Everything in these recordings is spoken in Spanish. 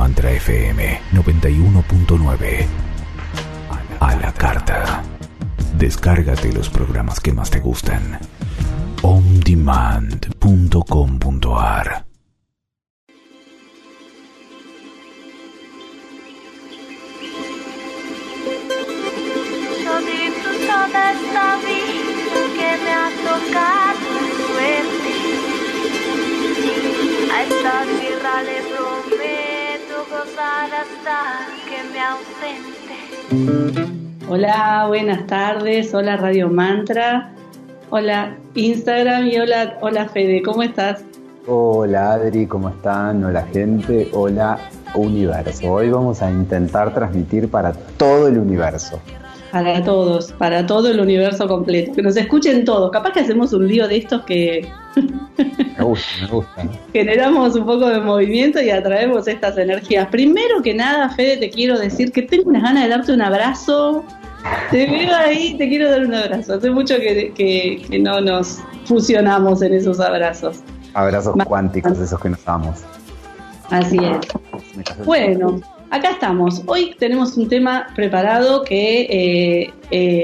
Mantra FM 91.9. A la carta. Descárgate los programas que más te gustan. ondemand.com.ar. Yo disfruto de esta vida que me ha tocado suerte. A esta tierra le prometo gozar hasta que me ausente. Hola, buenas tardes. Hola Radio Mantra. Hola Instagram y hola Fede. ¿Cómo estás? Hola Adri, ¿cómo están? Hola gente, hola universo. Hoy vamos a intentar transmitir para todo el universo. Para todos, para todo el universo completo. Que nos escuchen todos. Capaz que hacemos un lío de estos que Me gusta, ¿no? Generamos un poco de movimiento y atraemos estas energías. Primero que nada, Fede, te quiero decir que tengo unas ganas de darte un abrazo. Te veo ahí, te quiero dar un abrazo. Hace mucho que no nos fusionamos en esos abrazos. Abrazos cuánticos, esos que nos damos. Así es. Bueno, acá estamos. Hoy tenemos un tema preparado que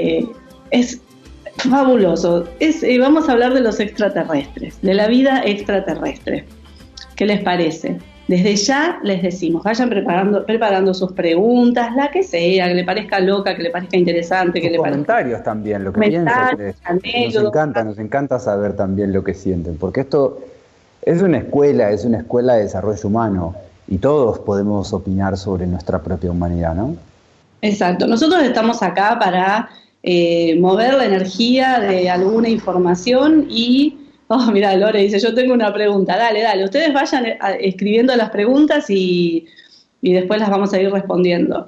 es fabuloso. Vamos a hablar de los extraterrestres, de la vida extraterrestre. ¿Qué les parece? Desde ya les decimos, vayan preparando sus preguntas, la que sea, que le parezca loca, que le parezca interesante, que le parezca... Comentarios también, lo que piensan. Nos encanta saber también lo que sienten, porque esto es una escuela de desarrollo humano y todos podemos opinar sobre nuestra propia humanidad, ¿no? Exacto. Nosotros estamos acá para mover la energía de alguna información y... Oh, mira, Lore dice, yo tengo una pregunta. Dale, ustedes vayan escribiendo las preguntas y después las vamos a ir respondiendo.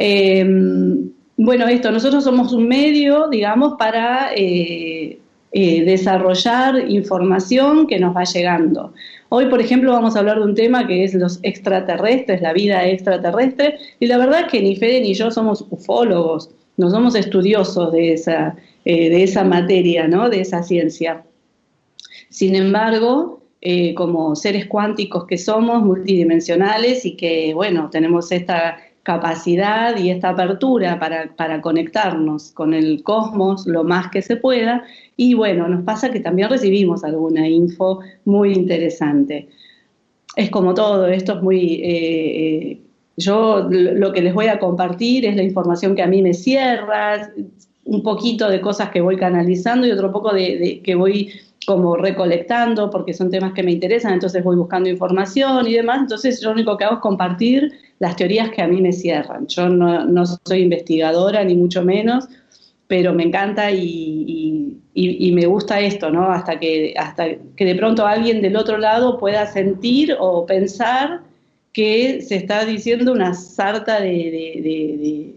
Bueno, nosotros somos un medio, digamos, para desarrollar información que nos va llegando. Hoy, por ejemplo, vamos a hablar de un tema que es los extraterrestres, la vida extraterrestre, y la verdad es que ni Fede ni yo somos ufólogos, no somos estudiosos de esa materia, ¿no? De esa ciencia. Sin embargo, como seres cuánticos que somos, multidimensionales y que, bueno, tenemos esta capacidad y esta apertura para conectarnos con el cosmos lo más que se pueda, y bueno, nos pasa que también recibimos alguna info muy interesante. Es como todo, esto es muy... yo lo que les voy a compartir es la información que a mí me cierra, un poquito de cosas que voy canalizando y otro poco de que voy como recolectando porque son temas que me interesan, entonces voy buscando información y demás, entonces yo lo único que hago es compartir las teorías que a mí me cierran. Yo no soy investigadora ni mucho menos, pero me encanta y me gusta esto, ¿no? Hasta que de pronto alguien del otro lado pueda sentir o pensar que se está diciendo una sarta de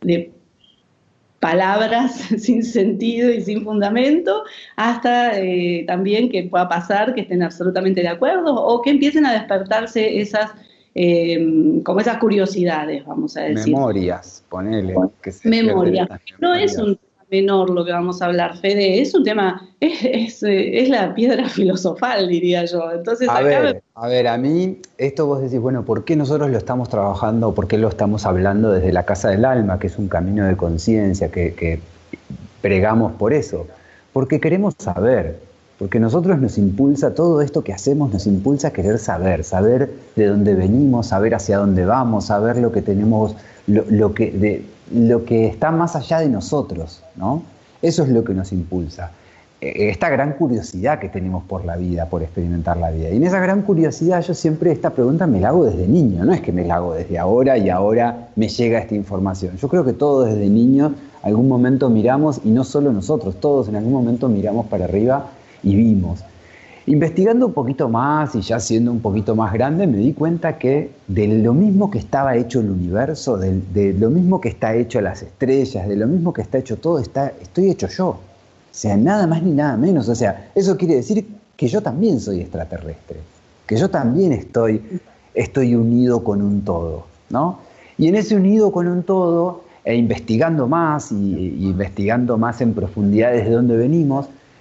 palabras sin sentido y sin fundamento, hasta también que pueda pasar que estén absolutamente de acuerdo o que empiecen a despertarse esas curiosidades, vamos a decir. Memorias, ponele. Memorias. No es un tema menor lo que vamos a hablar, Fede, es un tema, es la piedra filosofal, diría yo. Entonces, a ver, a mí, esto vos decís, bueno, ¿por qué nosotros lo estamos trabajando o por qué lo estamos hablando desde la Casa del Alma, que es un camino de conciencia, que pregamos por eso? Porque queremos saber, porque nosotros nos impulsa, todo esto que hacemos nos impulsa a querer saber de dónde venimos, saber hacia dónde vamos, saber lo que tenemos, lo que está más allá de nosotros, ¿no? Eso es lo que nos impulsa. Esta gran curiosidad que tenemos por la vida, por experimentar la vida. Y en esa gran curiosidad yo siempre esta pregunta me la hago desde niño, no es que me la hago desde ahora y ahora me llega esta información. Yo creo que todos desde niños algún momento miramos, y no solo nosotros, todos en algún momento miramos para arriba y vimos. Investigando un poquito más y ya siendo un poquito más grande, me di cuenta que de lo mismo que estaba hecho el universo, de lo mismo que está hecho las estrellas, de lo mismo que está hecho todo, estoy hecho yo. O sea, nada más ni nada menos. O sea, eso quiere decir que yo también soy extraterrestre, que yo también estoy unido con un todo, ¿no? Y en ese unido con un todo, investigando más y investigando más en profundidad desde dónde venimos,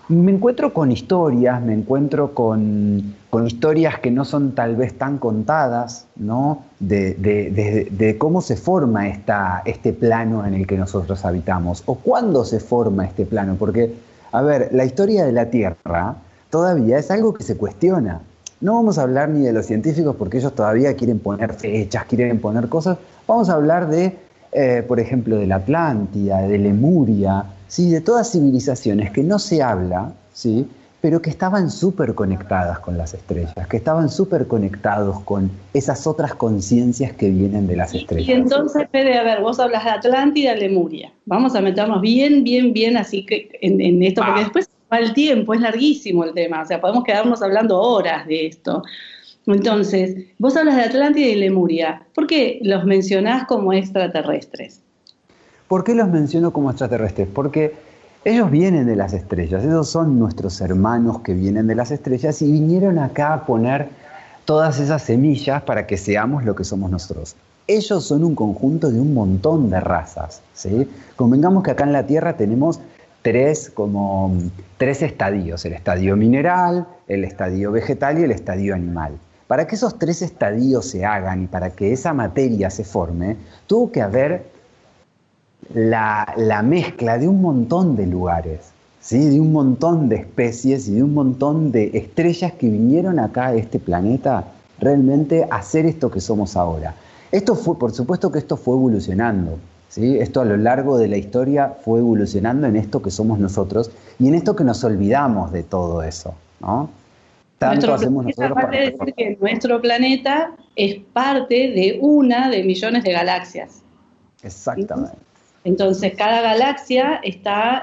Me encuentro con historias, me encuentro con historias que no son tal vez tan contadas, ¿no? De cómo se forma este plano en el que nosotros habitamos, o cuándo se forma este plano, porque, a ver, la historia de la Tierra todavía es algo que se cuestiona. No vamos a hablar ni de los científicos porque ellos todavía quieren poner fechas, quieren poner cosas. Vamos a hablar por ejemplo, de la Atlántida, de Lemuria, ¿sí? De todas civilizaciones que no se habla, ¿sí? Pero que estaban súper conectadas con las estrellas, que estaban súper conectados con esas otras conciencias que vienen de las estrellas. Y entonces, Fede, a ver, vos hablas de Atlántida, Lemuria. Vamos a meternos bien, así que en esto, porque después va el tiempo, es larguísimo el tema, o sea, podemos quedarnos hablando horas de esto. Entonces, vos hablas de Atlántida y Lemuria. ¿Por qué los mencionás como extraterrestres? ¿Por qué los menciono como extraterrestres? Porque ellos vienen de las estrellas, ellos son nuestros hermanos que vienen de las estrellas y vinieron acá a poner todas esas semillas para que seamos lo que somos nosotros. Ellos son un conjunto de un montón de razas, ¿sí? Convengamos que acá en la Tierra tenemos tres estadios, el estadio mineral, el estadio vegetal y el estadio animal. Para que esos tres estadios se hagan y para que esa materia se forme, tuvo que haber la mezcla de un montón de lugares, ¿sí? De un montón de especies y de un montón de estrellas que vinieron acá a este planeta realmente a hacer esto que somos ahora. Por supuesto que esto fue evolucionando, ¿sí? Esto a lo largo de la historia fue evolucionando en esto que somos nosotros y en esto que nos olvidamos de todo eso, ¿no? Tanto hacemos nosotros para decir que nuestro planeta es parte de una de millones de galaxias. Exactamente. Entonces, cada galaxia está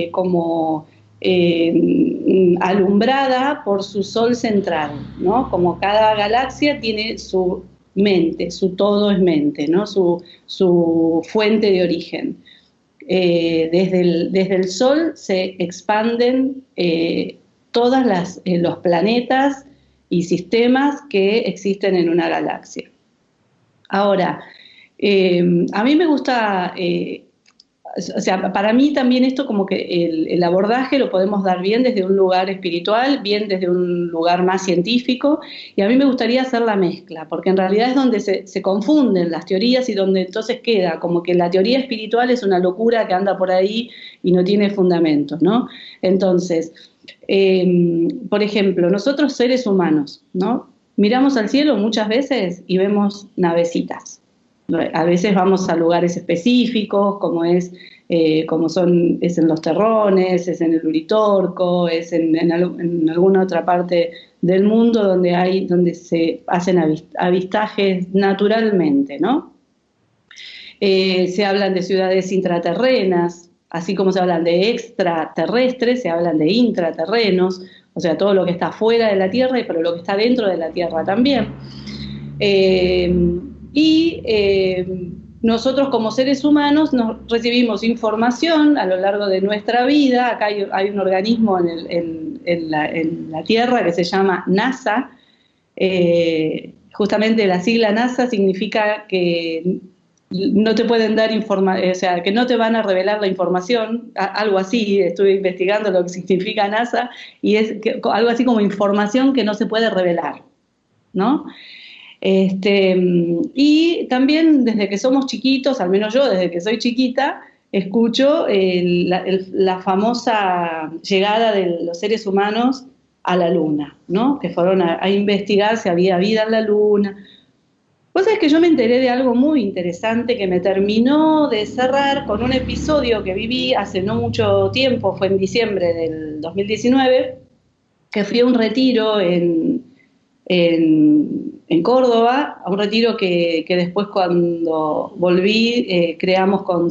alumbrada por su sol central, ¿no? Como cada galaxia tiene su mente, su todo es mente, ¿no? Su fuente de origen. Desde el sol se expanden todos los planetas y sistemas que existen en una galaxia. Ahora, a mí me gusta, o sea, para mí también esto como que el abordaje lo podemos dar bien desde un lugar espiritual, bien desde un lugar más científico, y a mí me gustaría hacer la mezcla, porque en realidad es donde se confunden las teorías y donde entonces queda como que la teoría espiritual es una locura que anda por ahí y no tiene fundamentos, ¿no? Entonces, por ejemplo, nosotros seres humanos, ¿no? Miramos al cielo muchas veces y vemos navecitas. A veces vamos a lugares específicos, es en los Terrones, es en el Uritorco, es en alguna otra parte del mundo donde se hacen avistajes naturalmente, ¿no? Se hablan de ciudades intraterrenas, así como se hablan de extraterrestres, se hablan de intraterrenos, o sea, todo lo que está fuera de la Tierra, pero lo que está dentro de la Tierra también. Nosotros como seres humanos recibimos información a lo largo de nuestra vida. Acá hay un organismo en la Tierra que se llama NASA. Justamente la sigla NASA significa que no te pueden dar información, o sea, que no te van a revelar la información, algo así. Estuve investigando lo que significa NASA y es algo así como información que no se puede revelar, ¿no? Y también desde que somos chiquitos, al menos yo desde que soy chiquita, escucho la famosa llegada de los seres humanos a la Luna, ¿no? Que fueron a investigar si había vida en la Luna. Vos sabés que yo me enteré de algo muy interesante que me terminó de cerrar con un episodio que viví hace no mucho tiempo, fue en diciembre del 2019, que fui a un retiro en Córdoba, a un retiro que después cuando volví creamos con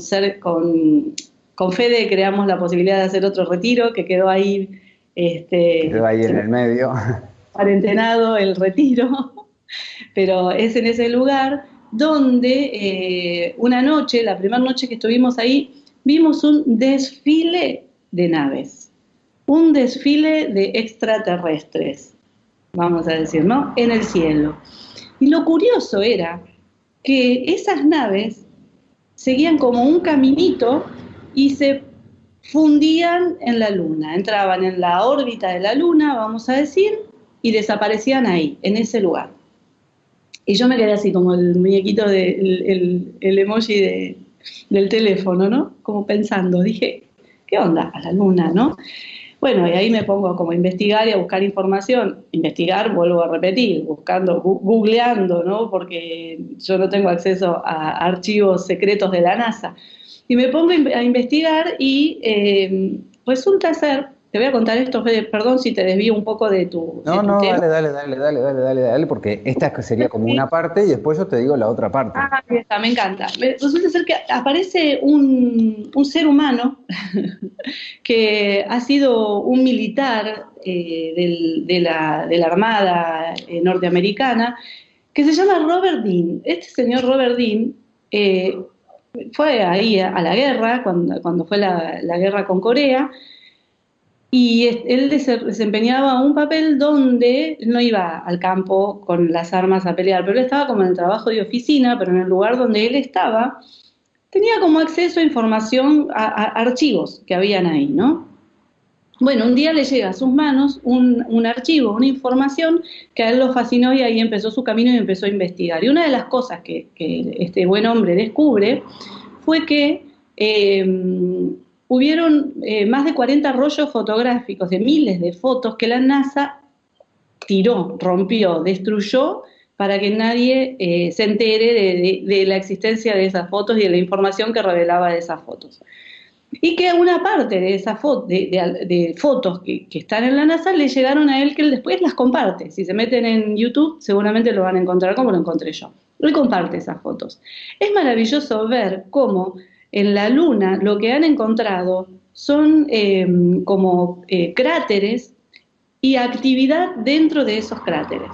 Fede, creamos la posibilidad de hacer otro retiro que quedó ahí quedó ahí en el medio, cuarentenado el retiro, pero es en ese lugar donde una noche, la primera noche que estuvimos ahí, vimos un desfile de naves, un desfile de extraterrestres, vamos a decir, ¿no? En el cielo. Y lo curioso era que esas naves seguían como un caminito y se fundían en la Luna, entraban en la órbita de la Luna, vamos a decir, y desaparecían ahí, en ese lugar. Y yo me quedé así como el muñequito, el emoji del teléfono, ¿no? Como pensando, dije, ¿qué onda a la Luna, no? Bueno, y ahí me pongo como a investigar y a buscar información. Investigar, vuelvo a repetir, buscando, googleando, ¿no? Porque yo no tengo acceso a archivos secretos de la NASA. Y me pongo a investigar y resulta ser, te voy a contar esto, Fede, perdón si te desvío un poco de tu No, tema. dale, porque esta sería como una parte y después yo te digo la otra parte. Ah, está, me encanta. Resulta ser que aparece un ser humano que ha sido un militar de la Armada norteamericana, que se llama Robert Dean. Este señor Robert Dean fue ahí a la guerra, cuando fue la guerra con Corea, y él desempeñaba un papel donde no iba al campo con las armas a pelear, pero él estaba como en el trabajo de oficina, pero en el lugar donde él estaba, tenía como acceso a información, a archivos que habían ahí, ¿no? Bueno, un día le llega a sus manos un archivo, una información que a él lo fascinó y ahí empezó su camino y empezó a investigar. Y una de las cosas que este buen hombre descubre fue que hubieron más de 40 rollos fotográficos de miles de fotos que la NASA tiró, rompió, destruyó para que nadie se entere de la existencia de esas fotos y de la información que revelaba de esas fotos. Y que una parte de esas de fotos que están en la NASA le llegaron a él, que él después las comparte. Si se meten en YouTube seguramente lo van a encontrar como lo encontré yo. Él comparte esas fotos. Es maravilloso ver cómo en la Luna lo que han encontrado son cráteres y actividad dentro de esos cráteres.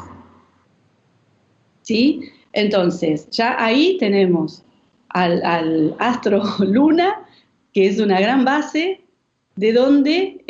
¿Sí? Entonces, ya ahí tenemos al astro Luna, que es una gran base de donde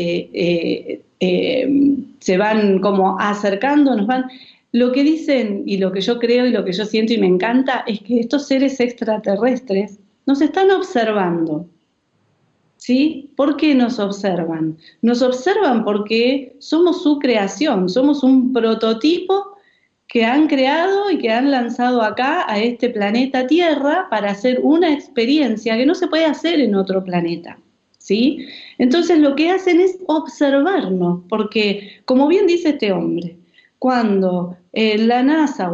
se van como acercando, nos van. Lo que dicen y lo que yo creo y lo que yo siento y me encanta es que estos seres extraterrestres nos están observando. ¿Sí? ¿Por qué nos observan? Nos observan porque somos su creación, somos un prototipo que han creado y que han lanzado acá a este planeta Tierra para hacer una experiencia que no se puede hacer en otro planeta, ¿sí? Entonces lo que hacen es observarnos, porque como bien dice este hombre, cuando la NASA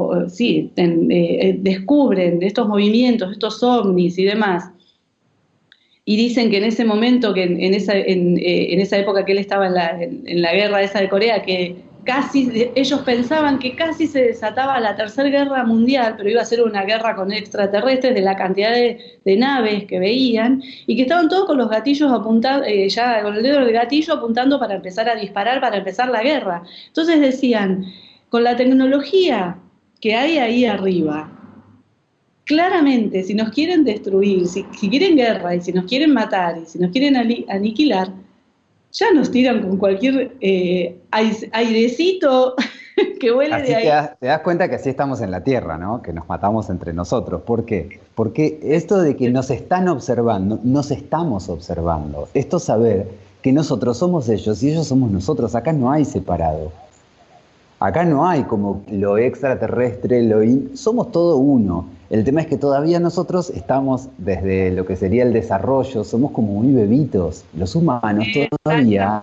descubren estos movimientos, estos ovnis y demás, y dicen que en ese momento, que en esa época que él estaba en la guerra esa de Corea, que ellos pensaban que casi se desataba la Tercera Guerra Mundial, pero iba a ser una guerra con extraterrestres de la cantidad de naves que veían, y que estaban todos con los gatillos apuntados, ya con el dedo del gatillo apuntando para empezar a disparar, para empezar la guerra. Entonces decían, con la tecnología que hay ahí arriba, claramente, si nos quieren destruir, si quieren guerra, y si nos quieren matar, y si nos quieren aniquilar, ya nos tiran con cualquier airecito que huele así de ahí. Te das cuenta que así estamos en la Tierra, ¿no? Que nos matamos entre nosotros. ¿Por qué? Porque esto de que nos están observando, nos estamos observando. Esto saber que nosotros somos ellos y ellos somos nosotros. Acá no hay separado. Acá no hay como lo extraterrestre, somos todo uno. El tema es que todavía nosotros estamos desde lo que sería el desarrollo, somos como muy bebitos. Los humanos todavía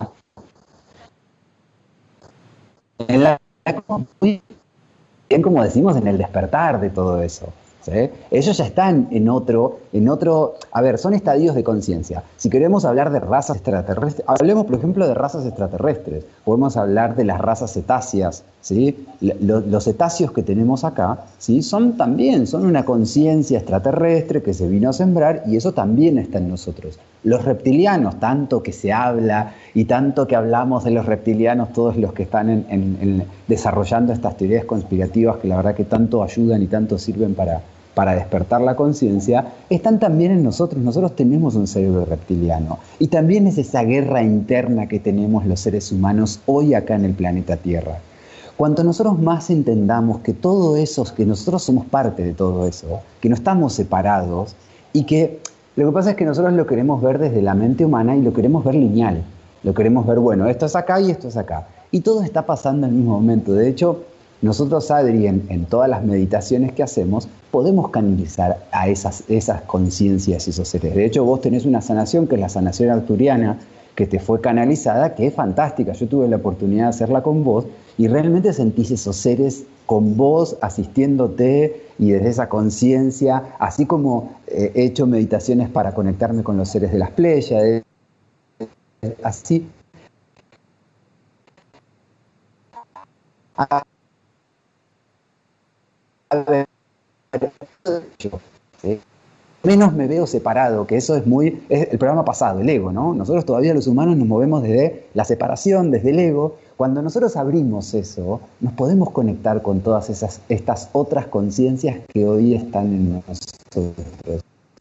bien como decimos en el despertar de todo eso. ¿Sí? Ellos ya están en otro, a ver, son estadios de conciencia. Si queremos hablar de razas extraterrestres, hablemos por ejemplo de razas extraterrestres, podemos hablar de las razas cetáceas, ¿sí? Los cetáceos que tenemos acá, ¿sí? son una conciencia extraterrestre que se vino a sembrar y eso también está en nosotros. Los reptilianos, tanto que se habla y tanto que hablamos de los reptilianos, todos los que están desarrollando estas teorías conspirativas que la verdad que tanto ayudan y tanto sirven para despertar la conciencia, están también en nosotros. Nosotros tenemos un cerebro reptiliano. Y también es esa guerra interna que tenemos los seres humanos hoy acá en el planeta Tierra. Cuanto nosotros más entendamos que todo eso, que nosotros somos parte de todo eso, que no estamos separados y que Lo que pasa es que nosotros lo queremos ver desde la mente humana y lo queremos ver lineal. Lo queremos ver, bueno, esto es acá y esto es acá. Y todo está pasando en el mismo momento. De hecho, nosotros, Adri, en todas las meditaciones que hacemos, podemos canalizar a esas conciencias y esos seres. De hecho, vos tenés una sanación, que es la sanación arturiana, que te fue canalizada, que es fantástica. Yo tuve la oportunidad de hacerla con vos y realmente sentís esos seres con vos, asistiéndote y desde esa conciencia, así como he hecho meditaciones para conectarme con los seres de las Pléyades, así. ¿Sí? Menos me veo separado, que eso es el programa pasado, el ego, ¿no? Nosotros todavía los humanos nos movemos desde la separación, desde el ego. Cuando nosotros abrimos eso, nos podemos conectar con todas estas otras conciencias que hoy están en nosotros.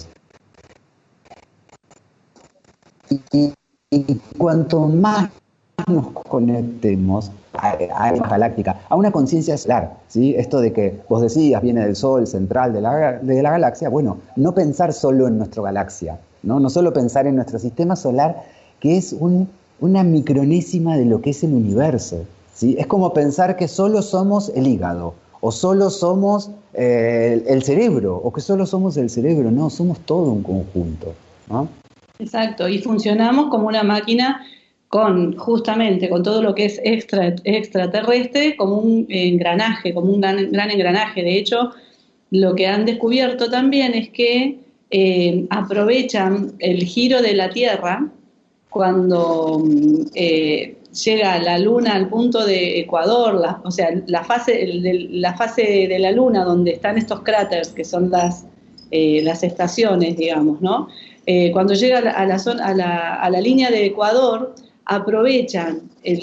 Y cuanto más nos conectemos a esa galáctica, a una conciencia solar, ¿sí? Esto de que vos decías, viene del Sol central de la galaxia, bueno, no pensar solo en nuestra galaxia, no solo pensar en nuestro sistema solar, que es una micronésima de lo que es el universo, ¿sí? Es como pensar que solo somos el hígado, o solo somos el cerebro, o que solo somos el cerebro. No, somos todo un conjunto, ¿no? Exacto, y funcionamos como una máquina justamente con todo lo que es extraterrestre, como un engranaje, como un gran engranaje. De hecho, lo que han descubierto también es que aprovechan el giro de la Tierra cuando llega la Luna al punto de Ecuador, o sea, la fase de la Luna donde están estos cráteres, que son las estaciones, digamos, ¿no? Cuando llega a la línea de Ecuador, aprovechan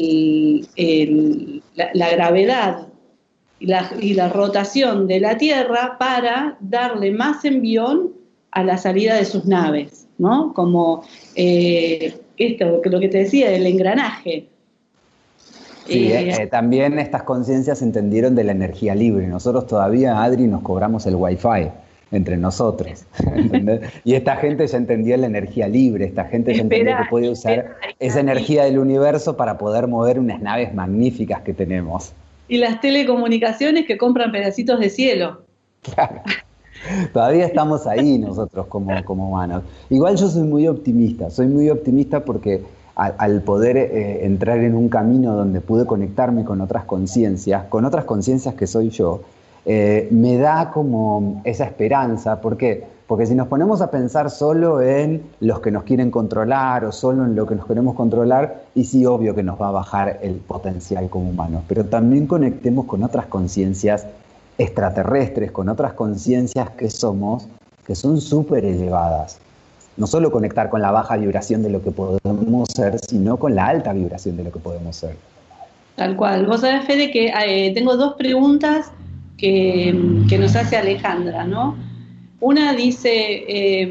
la gravedad y la rotación de la Tierra para darle más envión a la salida de sus naves, ¿no? Como lo que te decía, del engranaje. Sí, también estas conciencias entendieron de la energía libre. Nosotros todavía, Adri, nos cobramos el Wi-Fi entre nosotros, ¿entendés? Y esta gente ya entendía la energía libre, esta gente ya entendía que puede usar esa energía del universo para poder mover unas naves magníficas que tenemos. Y las telecomunicaciones que compran pedacitos de cielo. Claro. Todavía estamos ahí nosotros como humanos. Igual yo soy muy optimista porque al poder entrar en un camino donde pude conectarme con otras conciencias que soy yo, me da como esa esperanza. ¿Por qué? Porque si nos ponemos a pensar solo en los que nos quieren controlar o solo en lo que nos queremos controlar, y sí, obvio que nos va a bajar el potencial como humanos, pero también conectemos con otras conciencias extraterrestres, con otras conciencias que son súper elevadas. No solo conectar con la baja vibración de lo que podemos ser, sino con la alta vibración de lo que podemos ser. Tal cual. Vos sabés, Fede, que tengo dos preguntas que nos hace Alejandra, ¿no? Una dice,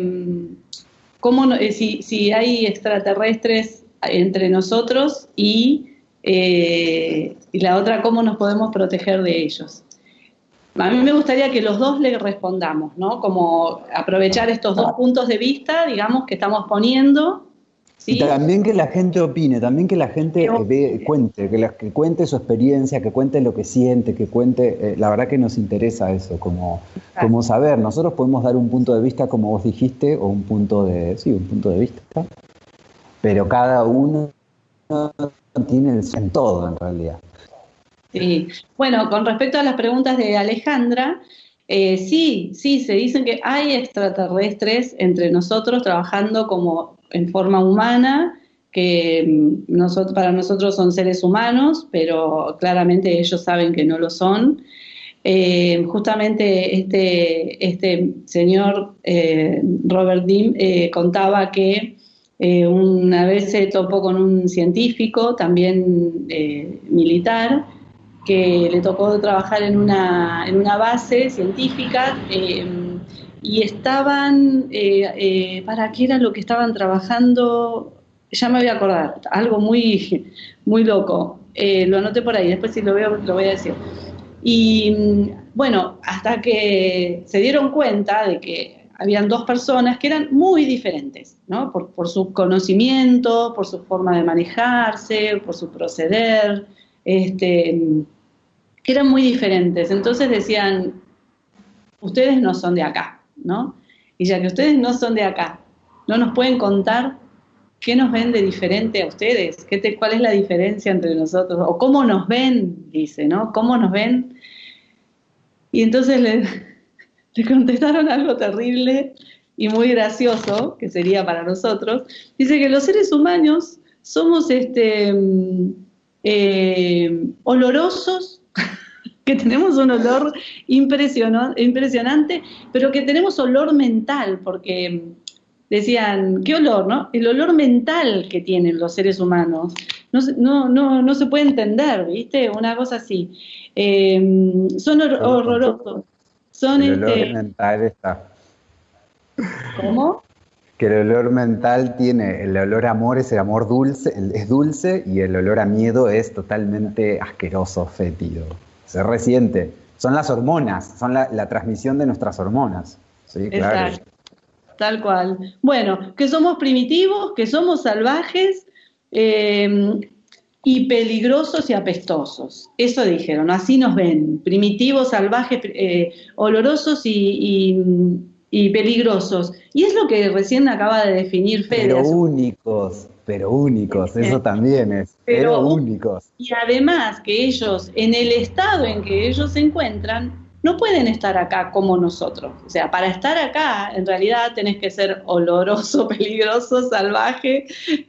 si hay extraterrestres entre nosotros y la otra, ¿cómo nos podemos proteger de ellos? A mí me gustaría que los dos le respondamos, ¿no? Como aprovechar estos dos puntos de vista, digamos, que estamos poniendo. ¿Sí? Y también que la gente opine, también que la gente cuente su experiencia, que cuente lo que siente, que cuente, la verdad que nos interesa eso, como saber. Nosotros podemos dar un punto de vista, como vos dijiste, o un punto de vista, pero cada uno tiene en todo, en realidad. Sí, bueno, con respecto a las preguntas de Alejandra, sí, se dicen que hay extraterrestres entre nosotros trabajando como en forma humana, que para nosotros son seres humanos, pero claramente ellos saben que no lo son. Justamente este señor Robert Dean contaba que una vez se topó con un científico, también militar, que le tocó trabajar en una base científica y estaban, ¿para qué era lo que estaban trabajando? Ya me voy a acordar, algo muy, muy loco. Lo anoté por ahí, después si lo veo lo voy a decir. Y bueno, hasta que se dieron cuenta de que habían dos personas que eran muy diferentes, ¿no? Por su conocimiento, por su forma de manejarse, por su proceder, que eran muy diferentes. Entonces decían, ustedes no son de acá, ¿no? Y ya que ustedes no son de acá, ¿no nos pueden contar qué nos ven de diferente a ustedes? ¿Cuál es la diferencia entre nosotros? O cómo nos ven, dice, ¿no? ¿Cómo nos ven? Y entonces le contestaron algo terrible y muy gracioso, que sería para nosotros. Dice que los seres humanos somos olorosos, que tenemos un olor impresionante, pero que tenemos olor mental, porque decían, ¿qué olor, no? El olor mental que tienen los seres humanos. No se puede entender, ¿viste? Una cosa así. Son horrorosos. El olor mental está. ¿Cómo? Que el olor mental tiene, el olor a amor es el amor dulce, es dulce, y el olor a miedo es totalmente asqueroso, fétido. Se resiente. Son las hormonas, son la transmisión de nuestras hormonas. Sí, claro. Exacto. Tal cual. Bueno, que somos primitivos, que somos salvajes y peligrosos y apestosos. Eso dijeron, así nos ven. Primitivos, salvajes, olorosos y peligrosos. Y es lo que recién acaba de definir Fede. Pero únicos, eso también es. Pero únicos. Y además que ellos, en el estado en que ellos se encuentran, no pueden estar acá como nosotros. O sea, para estar acá, en realidad tenés que ser oloroso, peligroso, salvaje.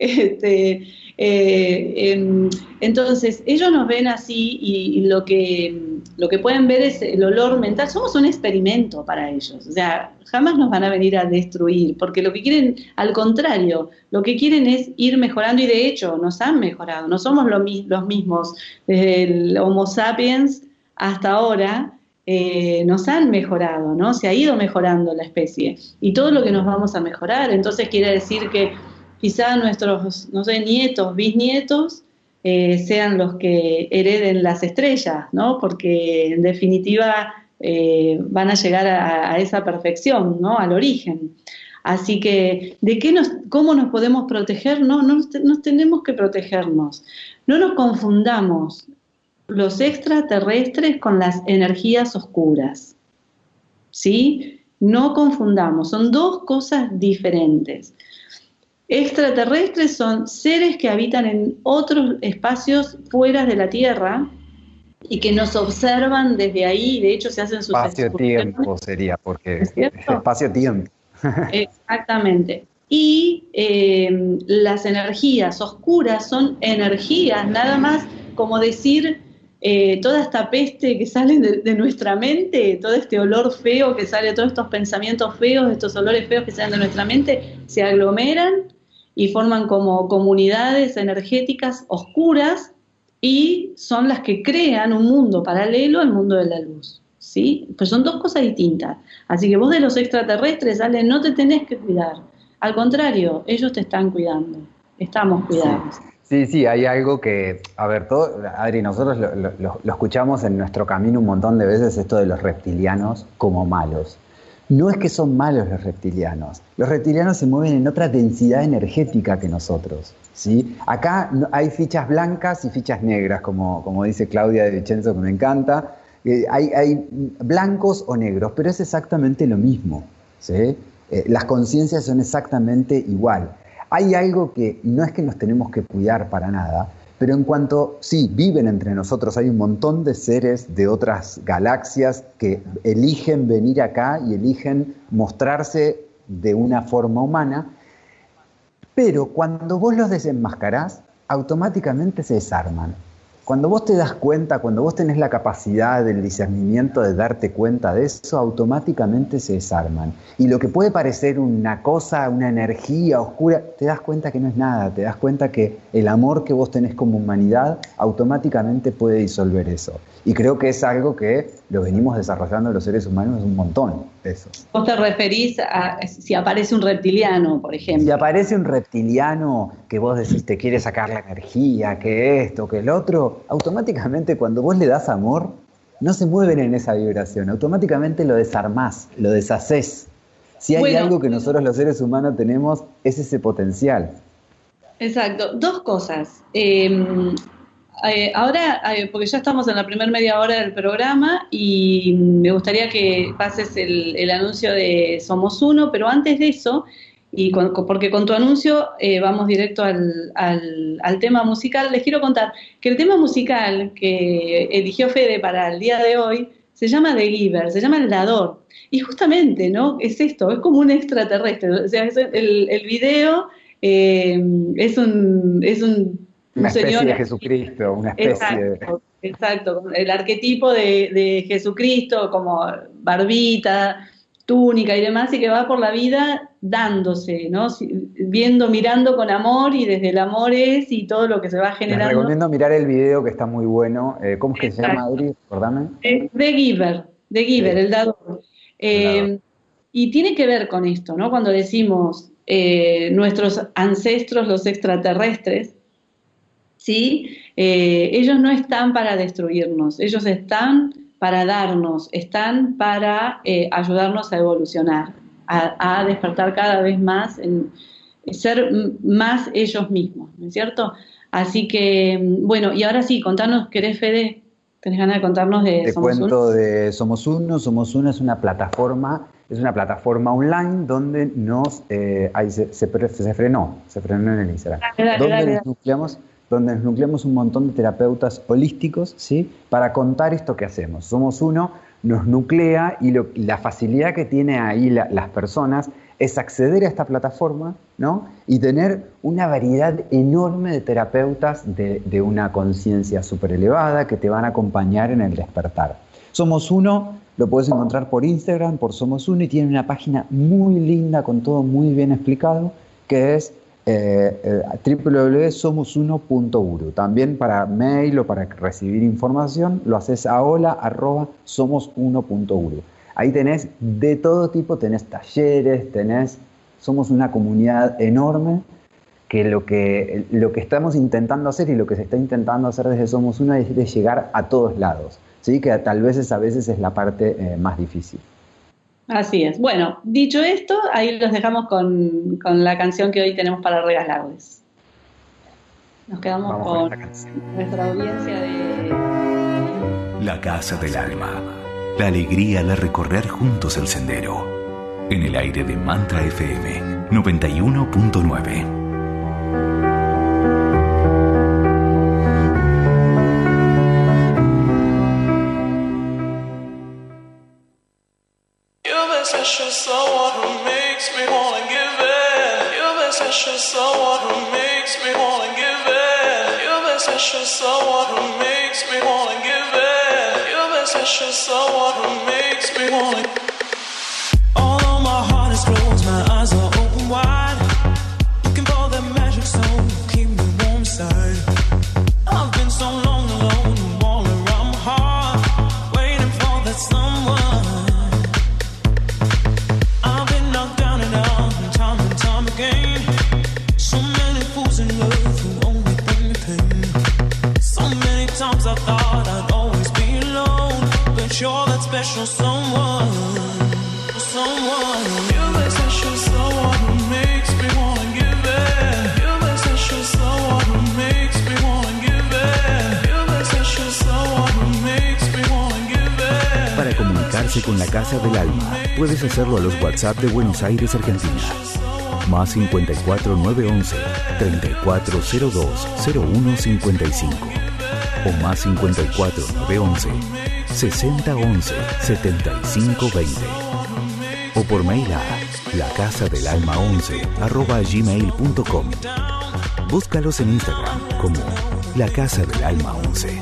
Entonces, ellos nos ven así y lo que pueden ver es el olor mental. Somos un experimento para ellos. O sea, jamás nos van a venir a destruir, porque lo que quieren, al contrario, lo que quieren es ir mejorando, y de hecho nos han mejorado. No somos los mismos desde el Homo sapiens hasta ahora. Nos han mejorado, ¿no? Se ha ido mejorando la especie y todo lo que nos vamos a mejorar. Entonces quiere decir que quizá nuestros, no sé, nietos, bisnietos sean los que hereden las estrellas, ¿no? Porque en definitiva van a llegar a esa perfección, ¿no? Al origen. Así que, ¿cómo nos podemos proteger? No tenemos que protegernos. No nos confundamos los extraterrestres con las energías oscuras, ¿sí? No confundamos, son dos cosas diferentes. Extraterrestres son seres que habitan en otros espacios fuera de la Tierra y que nos observan desde ahí, de hecho se hacen sus espacio-tiempo sería, porque ¿es cierto? Espacio-tiempo. Exactamente. Y las energías oscuras son energías, nada más como decir toda esta peste que sale de nuestra mente, todo este olor feo que sale, todos estos pensamientos feos, estos olores feos que salen de nuestra mente, se aglomeran y forman como comunidades energéticas oscuras y son las que crean un mundo paralelo al mundo de la luz, ¿sí? Pues son dos cosas distintas. Así que vos de los extraterrestres, Ale, no te tenés que cuidar. Al contrario, ellos te están cuidando. Estamos cuidados. Sí, hay algo que, a ver, Adri, nosotros lo escuchamos en nuestro camino un montón de veces, esto de los reptilianos como malos. No es que son malos los reptilianos se mueven en otra densidad energética que nosotros, ¿sí? Acá hay fichas blancas y fichas negras, como dice Claudia de Vicenzo, que me encanta. Hay blancos o negros, pero es exactamente lo mismo, ¿sí? Las conciencias son exactamente igual. Hay algo que no es que nos tenemos que cuidar para nada, pero en cuanto, sí, viven entre nosotros, hay un montón de seres de otras galaxias que eligen venir acá y eligen mostrarse de una forma humana, pero cuando vos los desenmascarás, automáticamente se desarman. Cuando vos te das cuenta, cuando vos tenés la capacidad del discernimiento de darte cuenta de eso, automáticamente se desarman. Y lo que puede parecer una cosa, una energía oscura, te das cuenta que no es nada, te das cuenta que el amor que vos tenés como humanidad automáticamente puede disolver eso. Y creo que es algo que lo venimos desarrollando los seres humanos un montón, eso. ¿Vos te referís a si aparece un reptiliano, por ejemplo? Si aparece un reptiliano que vos decís te quiere sacar la energía, que esto, que el otro, automáticamente cuando vos le das amor, no se mueven en esa vibración, automáticamente lo desarmás, lo deshacés. Si hay algo que nosotros los seres humanos tenemos, es ese potencial. Exacto. Dos cosas. Ahora, porque ya estamos en la primera media hora del programa y me gustaría que pases el anuncio de Somos Uno, pero antes de eso, porque con tu anuncio vamos directo al tema musical, les quiero contar que el tema musical que eligió Fede para el día de hoy se llama The Giver, se llama El Dador. Y justamente, ¿no? Es esto, es como un extraterrestre. O sea, el video es una especie señor, de Jesucristo, una especie exacto, el arquetipo de Jesucristo, como barbita, túnica y demás, y que va por la vida dándose, ¿no? Mirando con amor, y desde el amor y todo lo que se va generando. Les recomiendo mirar el video, que está muy bueno. ¿Cómo es que se llama, Adri? Recordame. The Giver, el dador. Y tiene que ver con esto, ¿no? Cuando decimos nuestros ancestros, los extraterrestres, ¿sí? Ellos no están para destruirnos, ellos están para darnos, están para ayudarnos a evolucionar, a despertar cada vez más, ser más ellos mismos, ¿no es cierto? Así que, bueno, y ahora sí, contanos, ¿querés, Fede? ¿Tenés ganas de contarnos de Somos Uno? Te cuento de Somos Uno. Somos Uno es una plataforma online donde se frenó en el Instagram. Donde nos nucleamos un montón de terapeutas holísticos, ¿sí? Para contar esto que hacemos. Somos Uno, nos nuclea, y la facilidad que tiene ahí las personas es acceder a esta plataforma, ¿no? Y tener una variedad enorme de terapeutas de una conciencia súper elevada que te van a acompañar en el despertar. Somos Uno, lo puedes encontrar por Instagram, por Somos Uno, y tiene una página muy linda con todo muy bien explicado, que es www.somosuno.uru. También para mail o para recibir información lo haces a hola@somosuno.uru. Ahí tenés de todo tipo, tenés talleres, somos una comunidad enorme, que lo que estamos intentando hacer y lo que se está intentando hacer desde Somos Uno es de llegar a todos lados, ¿sí? Que tal vez a veces es la parte más difícil. Así es. Bueno, dicho esto, ahí los dejamos con la canción que hoy tenemos para regalarles. Nos quedamos con nuestra audiencia de La Casa del Alma. La alegría de recorrer juntos el sendero. En el aire de Mantra FM 91.9. Someone who makes me wanna give it. You've been such a someone who makes me wanna give it. You've been such a someone who makes me wanna give it. You've been such a someone who makes me wanna. Although my heart is closed, my eyes are open wide. Looking for that magic zone, keep me warm inside. I've been so long alone, all around my heart, waiting for that someone. Times I thought I'd always be alone, but you're that special someone. You're that special someone who makes me wanna give it. You're that special someone who makes me wanna give it. You're that special someone who makes me wanna give it. Para comunicarse con la Casa del Alma, puedes hacerlo a los WhatsApp de Buenos Aires, Argentina. Más 54 911 3402 0155. O más 54 911 6011 7520. O por mail a lacasadelalma11@gmail.com. Búscalos en Instagram como La Casa del Alma 11.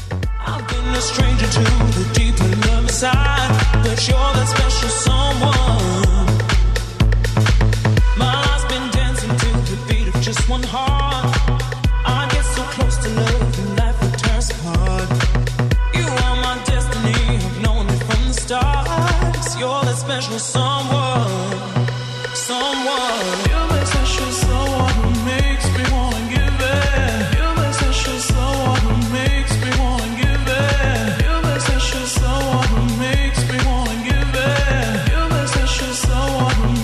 Special someone. You're the special someone who makes me wanna give it. You're the special someone who makes me wanna give it. You're the special someone who makes me wanna give it. You're the special someone who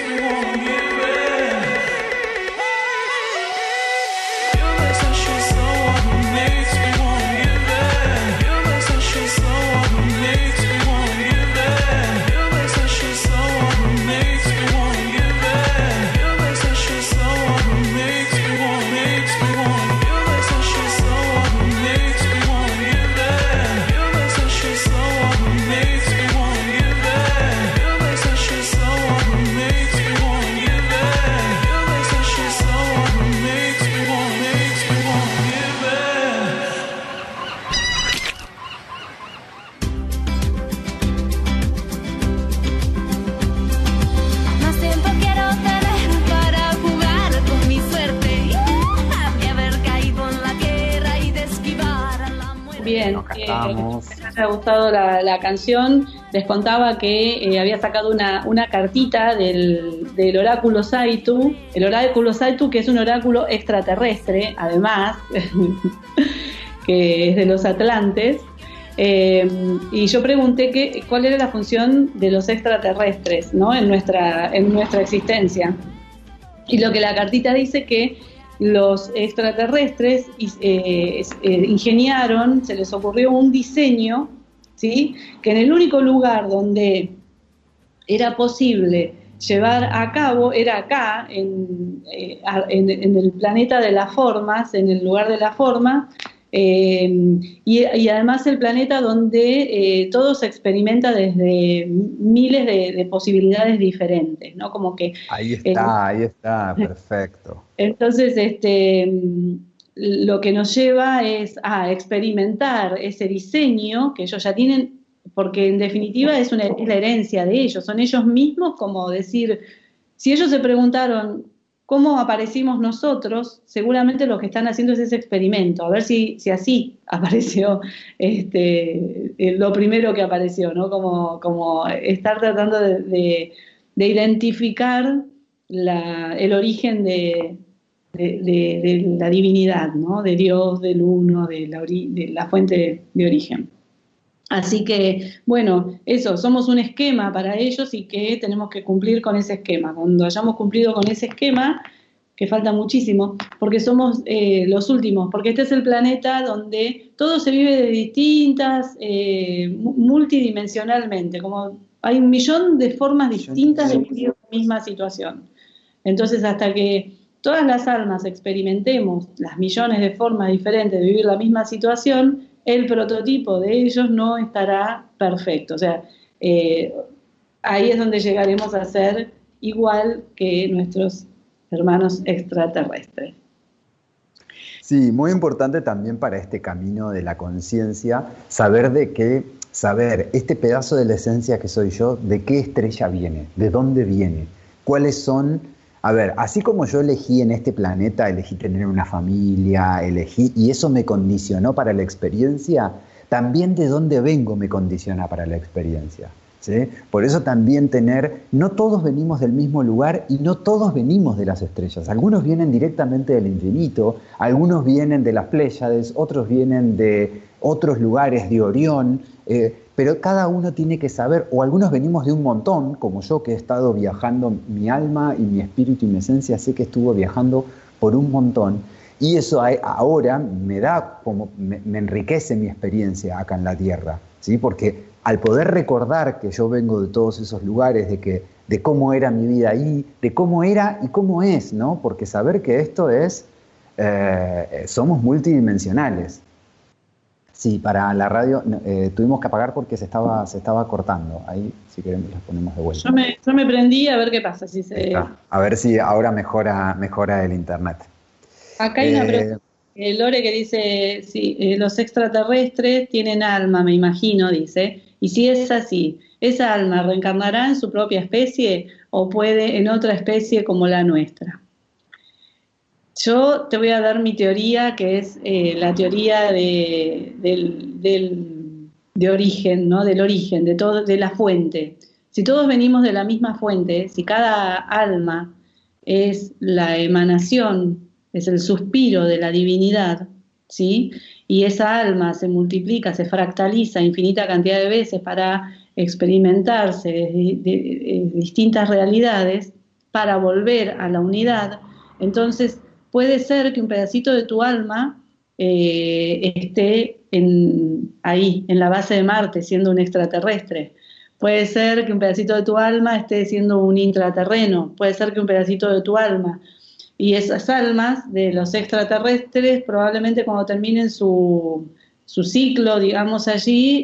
Bien, espero que les haya gustado la canción. Les contaba que había sacado una cartita del oráculo Saitu. El oráculo Saitu, que es un oráculo extraterrestre, además, que es de los Atlantes. Y yo pregunté cuál era la función de los extraterrestres, ¿no? en nuestra existencia. Y lo que la cartita dice que los extraterrestres ingeniaron, se les ocurrió un diseño, ¿sí? Que en el único lugar donde era posible llevar a cabo era acá, en el planeta de las formas, en el lugar de la forma, y además el planeta donde todo se experimenta desde miles de posibilidades diferentes, ¿no? Como que ahí está, perfecto. Entonces, lo que nos lleva es a experimentar ese diseño que ellos ya tienen, porque en definitiva es la herencia de ellos, son ellos mismos, como decir, si ellos se preguntaron cómo aparecimos nosotros, seguramente lo que están haciendo es ese experimento, a ver si así apareció lo primero que apareció, ¿no? Como estar tratando de identificar el origen de la divinidad, ¿no? De Dios, del uno, de la fuente de origen. Así que, bueno, eso, somos un esquema para ellos y que tenemos que cumplir con ese esquema. Cuando hayamos cumplido con ese esquema, que falta muchísimo, porque somos los últimos, porque este es el planeta donde todo se vive de distintas, multidimensionalmente, como hay 1.000.000 de formas distintas de vivir la misma situación. Entonces, hasta que todas las almas experimentemos las millones de formas diferentes de vivir la misma situación, el prototipo de ellos no estará perfecto. O sea, ahí es donde llegaremos a ser igual que nuestros hermanos extraterrestres. Sí, muy importante también para este camino de la conciencia, saber este pedazo de la esencia que soy yo, de qué estrella viene, de dónde viene, cuáles son. A ver, así como yo elegí en este planeta, elegí tener una familia, y eso me condicionó para la experiencia, también de dónde vengo me condiciona para la experiencia, ¿sí? Por eso también no todos venimos del mismo lugar y no todos venimos de las estrellas. Algunos vienen directamente del infinito, algunos vienen de las Pléyades, otros vienen de otros lugares de Orión, pero cada uno tiene que saber, o algunos venimos de un montón, como yo que he estado viajando, mi alma y mi espíritu y mi esencia sé que estuvo viajando por un montón, y eso ahora me enriquece mi experiencia acá en la Tierra, ¿sí? Porque al poder recordar que yo vengo de todos esos lugares, de cómo era mi vida ahí, de cómo era y cómo es, ¿no? Porque saber que esto somos multidimensionales. Sí, para la radio tuvimos que apagar porque se estaba cortando. Ahí, si queremos, los ponemos de vuelta. Yo me prendí a ver qué pasa. A ver si ahora mejora el internet. Acá hay una pregunta. Lore que dice, sí, los extraterrestres tienen alma, me imagino, dice. Y si es así, ¿esa alma reencarnará en su propia especie o puede en otra especie como la nuestra? Yo te voy a dar mi teoría, que es la teoría de origen, ¿no? Del origen, de la fuente. Si todos venimos de la misma fuente, si cada alma es la emanación, es el suspiro de la divinidad, ¿sí? Y esa alma se multiplica, se fractaliza infinita cantidad de veces para experimentarse de distintas realidades, para volver a la unidad, entonces puede ser que un pedacito de tu alma esté ahí, en la base de Marte, siendo un extraterrestre. Puede ser que un pedacito de tu alma esté siendo un intraterreno. Puede ser que un pedacito de tu alma. Y esas almas de los extraterrestres probablemente cuando terminen su ciclo, digamos allí,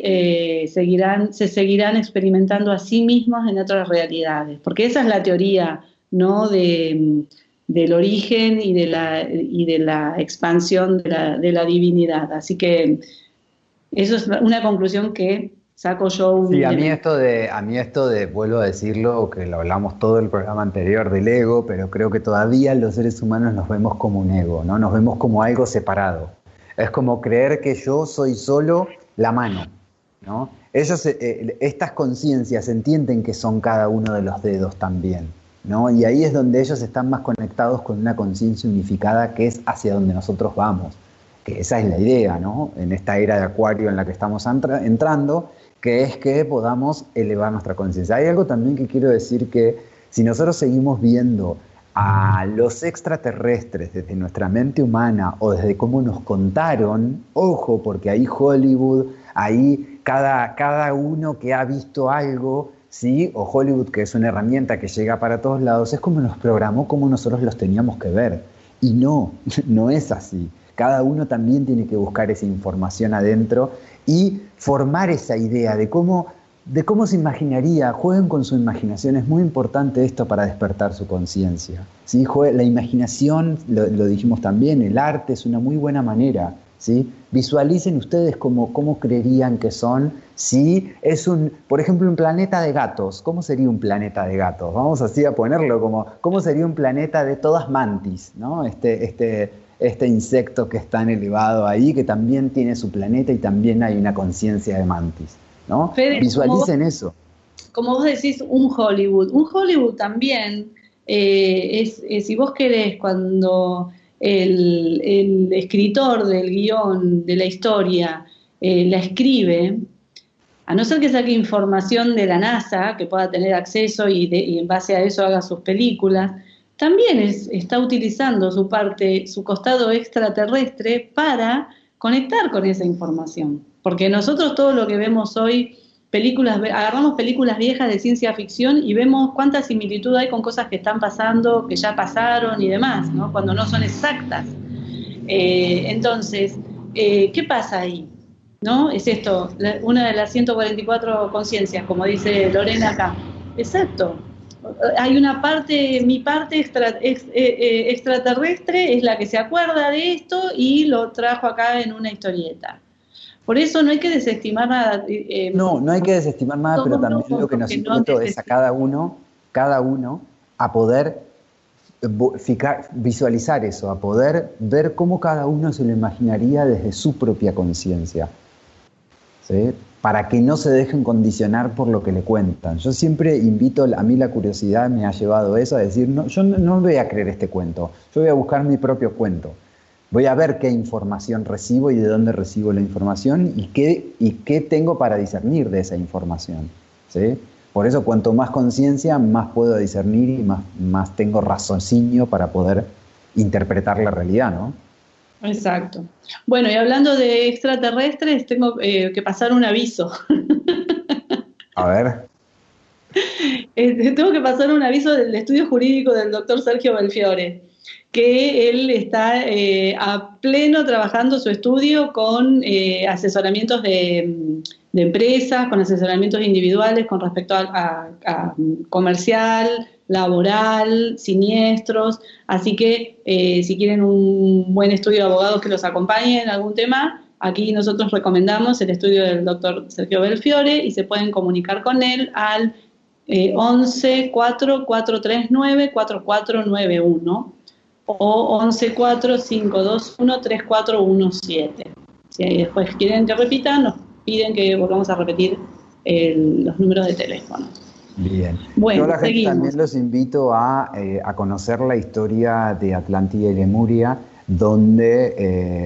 se seguirán experimentando a sí mismos en otras realidades. Porque esa es la teoría, ¿no?, del origen y de la expansión de la divinidad. Así que eso es una conclusión que saco yo. Sí, a mí esto de, vuelvo a decirlo, que lo hablamos todo el programa anterior del ego, pero creo que todavía los seres humanos nos vemos como un ego, ¿no? Nos vemos como algo separado. Es como creer que yo soy solo la mano, ¿no? Ellos, estas conciencias entienden que son cada uno de los dedos también, ¿no? Y ahí es donde ellos están más conectados con una conciencia unificada que es hacia donde nosotros vamos, que esa es la idea, ¿no? En esta era de Acuario en la que estamos entrando, que es que podamos elevar nuestra conciencia. Hay algo también que quiero decir, que si nosotros seguimos viendo a los extraterrestres desde nuestra mente humana o desde cómo nos contaron, ojo, porque ahí Hollywood, ahí cada uno que ha visto algo, ¿sí? O Hollywood, que es una herramienta que llega para todos lados, es como nos programó, como nosotros los teníamos que ver. Y no es así. Cada uno también tiene que buscar esa información adentro y formar esa idea de cómo se imaginaría. Jueguen con su imaginación, es muy importante esto para despertar su conciencia, ¿sí? La imaginación, lo dijimos también, el arte es una muy buena manera, ¿sí? Visualicen ustedes cómo creerían que son, si es por ejemplo, un planeta de gatos. ¿Cómo sería un planeta de gatos? Vamos así a ponerlo ¿cómo sería un planeta de todas mantis, ¿no? Este insecto que es tan elevado ahí, que también tiene su planeta y también hay una conciencia de mantis, ¿no? Fede, visualicen eso. Como vos decís, un Hollywood también si vos querés, cuando el escritor del guión de la historia la escribe, a no ser que saque información de la NASA, que pueda tener acceso y en base a eso haga sus películas, también está utilizando su costado extraterrestre para conectar con esa información. Porque nosotros todo lo que vemos hoy, agarramos películas viejas de ciencia ficción y vemos cuánta similitud hay con cosas que están pasando, que ya pasaron y demás, ¿no? Cuando no son exactas. Entonces, ¿qué pasa ahí? ¿No? Es esto, una de las 144 conciencias, como dice Lorena acá. Exacto. Hay una parte, mi parte extraterrestre es la que se acuerda de esto y lo trajo acá en una historieta. Por eso no hay que desestimar nada. No hay que desestimar nada, pero también lo que nos invito es a cada uno a poder visualizar eso, a poder ver cómo cada uno se lo imaginaría desde su propia conciencia, ¿sí? Para que no se dejen condicionar por lo que le cuentan. Yo siempre invito, a mí la curiosidad me ha llevado eso, a decir, no, yo no voy a creer este cuento, yo voy a buscar mi propio cuento. Voy a ver qué información recibo y de dónde recibo la información y qué tengo para discernir de esa información, ¿sí? Por eso, cuanto más conciencia, más puedo discernir y más tengo raciocinio para poder interpretar la realidad, ¿no? Exacto. Bueno, y hablando de extraterrestres, tengo que pasar un aviso. A ver. Tengo que pasar un aviso del estudio jurídico del doctor Sergio Belfiore, que él está a pleno trabajando su estudio con asesoramientos de empresas, con asesoramientos individuales con respecto a comercial, laboral, siniestros. Así que si quieren un buen estudio de abogados que los acompañe en algún tema, aquí nosotros recomendamos el estudio del doctor Sergio Belfiore y se pueden comunicar con él al 11 4 439 4491 o 11 4 521 3417. Si después quieren que repita, nos piden que volvamos a repetir los números de teléfono. Bien. Bueno, yo la gente seguimos. también los invito a conocer la historia de Atlántida y Lemuria, donde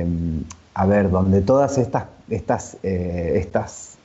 todas estas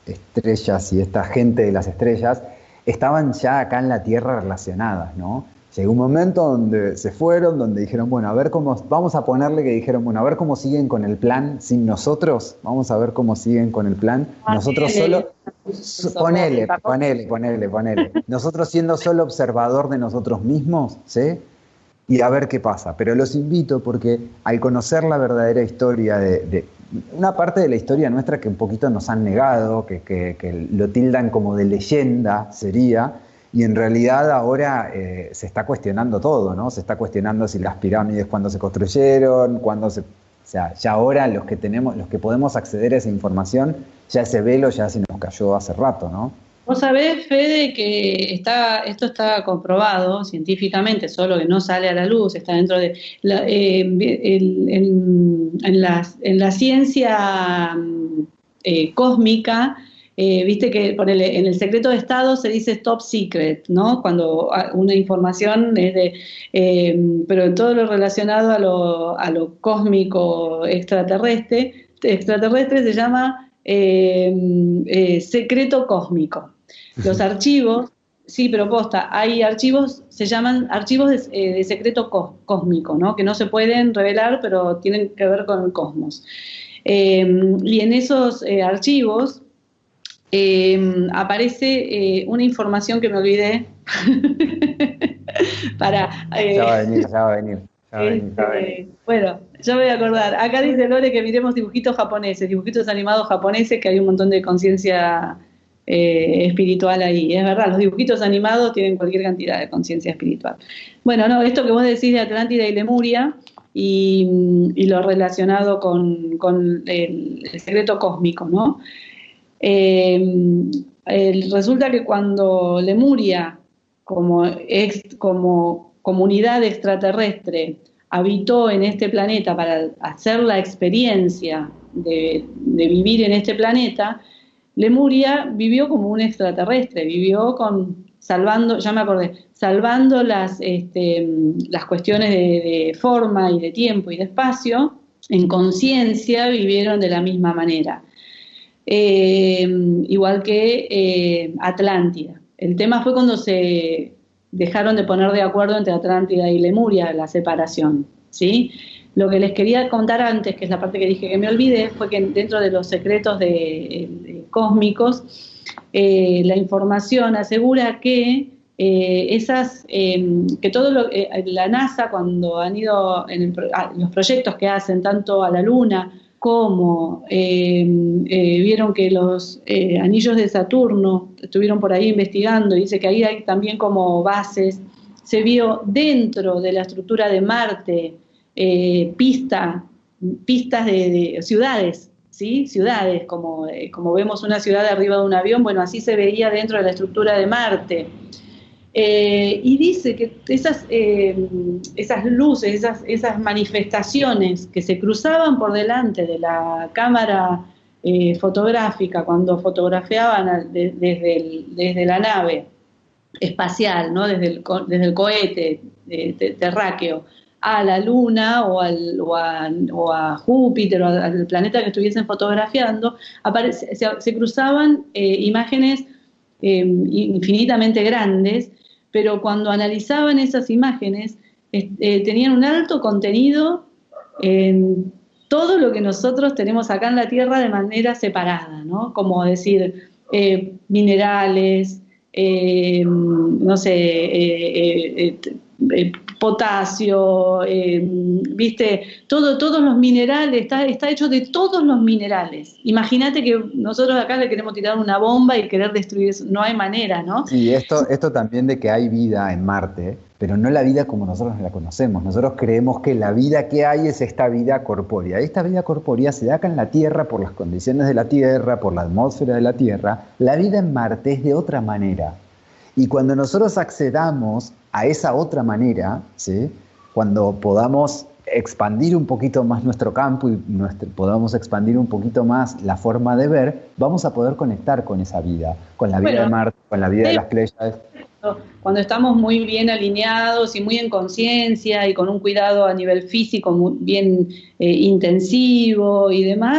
estrellas y esta gente de las estrellas estaban ya acá en la Tierra relacionadas, ¿no? Llegó un momento donde se fueron, donde dijeron, bueno, a ver cómo, vamos a ponerle que dijeron, bueno, a ver cómo siguen con el plan sin nosotros, vamos a ver cómo siguen con el plan. Nosotros solo, ponele. Nosotros siendo solo observador de nosotros mismos, ¿sí? Y a ver qué pasa. Pero los invito porque al conocer la verdadera historia de una parte de la historia nuestra que un poquito nos han negado, que lo tildan como de leyenda, sería... Y en realidad ahora se está cuestionando todo, ¿no? Se está cuestionando si las pirámides cuándo se construyeron, o sea, ya ahora los que podemos acceder a esa información, ya ese velo ya se nos cayó hace rato, ¿no? Vos sabés, Fede, que esto está comprobado científicamente, solo que no sale a la luz, está dentro de en la ciencia cósmica. Viste que en el secreto de Estado se dice top secret, ¿no? Cuando una información es pero en todo lo relacionado a lo cósmico extraterrestre se llama secreto cósmico. Los archivos, sí, pero posta, hay archivos, se llaman archivos de secreto cósmico, ¿no? Que no se pueden revelar, pero tienen que ver con el cosmos. Y en esos archivos aparece una información que me olvidé. Ya va a venir. Bueno, yo me voy a acordar. Acá dice Lore que miremos dibujitos animados japoneses, que hay un montón de conciencia espiritual ahí. Es verdad, los dibujitos animados tienen cualquier cantidad de conciencia espiritual. Bueno, no, esto que vos decís de Atlántida y Lemuria y lo relacionado con el secreto cósmico, ¿no? Resulta que cuando Lemuria, como comunidad extraterrestre, habitó en este planeta para hacer la experiencia de vivir en este planeta, Lemuria vivió como un extraterrestre, vivió salvando las cuestiones de forma y de tiempo y de espacio, en conciencia vivieron de la misma manera. Igual que Atlántida. El tema fue cuando se dejaron de poner de acuerdo entre Atlántida y Lemuria, la separación, ¿sí? Lo que les quería contar antes, que es la parte que dije que me olvidé, fue que dentro de los secretos cósmicos, la información asegura que la NASA, cuando han ido los proyectos que hacen tanto a la Luna como vieron que los anillos de Saturno estuvieron por ahí investigando, y dice que ahí hay también como bases, se vio dentro de la estructura de Marte pistas de ciudades, ¿sí? Ciudades, como vemos una ciudad arriba de un avión, bueno, así se veía dentro de la estructura de Marte. Y dice que esas luces, esas manifestaciones que se cruzaban por delante de la cámara fotográfica cuando fotografiaban desde la nave espacial, ¿no? desde el cohete terráqueo a la Luna o a Júpiter o al planeta que estuviesen fotografiando, se cruzaban imágenes infinitamente grandes, pero cuando analizaban esas imágenes tenían un alto contenido en todo lo que nosotros tenemos acá en la Tierra de manera separada, ¿no? Como decir, minerales, potasio, viste, todos los minerales, está hecho de todos los minerales. Imagínate que nosotros acá le queremos tirar una bomba y querer destruir eso, no hay manera, ¿no? Sí, esto también de que hay vida en Marte, pero no la vida como nosotros la conocemos. Nosotros creemos que la vida que hay es esta vida corpórea. Esta vida corpórea se da acá en la Tierra por las condiciones de la Tierra, por la atmósfera de la Tierra. La vida en Marte es de otra manera. Y cuando nosotros accedamos a esa otra manera, ¿sí? Cuando podamos expandir un poquito más nuestro campo y podamos expandir un poquito más la forma de ver, vamos a poder conectar con esa vida, con la vida de Marte, con la vida de las Pléyades. Cuando estamos muy bien alineados y muy en conciencia y con un cuidado a nivel físico muy bien intensivo y demás,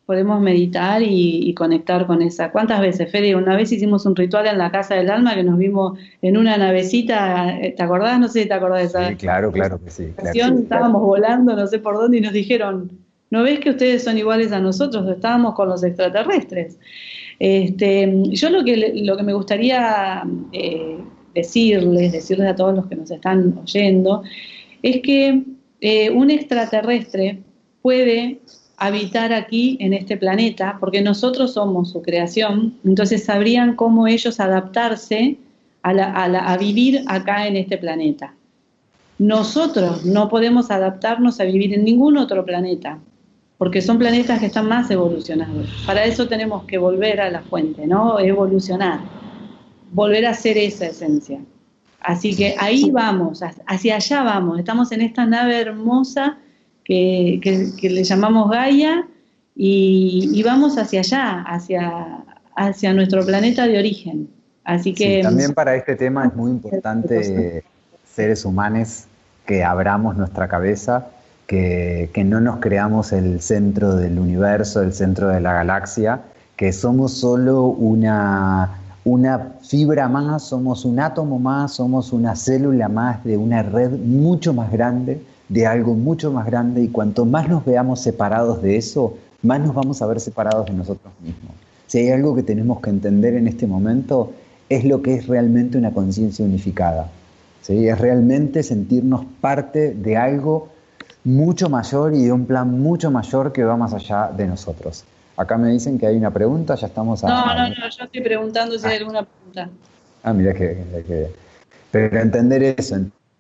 podemos meditar y conectar con esa. ¿Cuántas veces, Fede? Una vez hicimos un ritual en la Casa del Alma que nos vimos en una navecita, ¿te acordás? No sé si te acordás de esa. Sí, claro que sí. Estábamos volando, no sé por dónde, y nos dijeron, ¿no ves que ustedes son iguales a nosotros? Estábamos con los extraterrestres. Yo lo que me gustaría decirles a todos los que nos están oyendo, es que un extraterrestre puede habitar aquí en este planeta, porque nosotros somos su creación, entonces sabrían cómo ellos adaptarse a vivir acá en este planeta. Nosotros no podemos adaptarnos a vivir en ningún otro planeta, porque son planetas que están más evolucionados. Para eso tenemos que volver a la fuente, ¿no? Evolucionar, volver a ser esa esencia. Así que ahí vamos, hacia allá vamos, estamos en esta nave hermosa que le llamamos Gaia y vamos hacia allá, hacia nuestro planeta de origen. Así que sí, también para este tema es muy importante, seres humanos, que abramos nuestra cabeza, que no nos creamos el centro del universo, el centro de la galaxia, que somos solo una fibra más, somos un átomo más, somos una célula más de una red mucho más grande, de algo mucho más grande, y cuanto más nos veamos separados de eso, más nos vamos a ver separados de nosotros mismos. Si hay algo que tenemos que entender en este momento, es lo que es realmente una conciencia unificada, ¿sí? Es realmente sentirnos parte de algo mucho mayor y de un plan mucho mayor que va más allá de nosotros. Acá me dicen que hay una pregunta, ya estamos No, yo estoy preguntando si hay alguna pregunta. Mira que... Pero entender eso,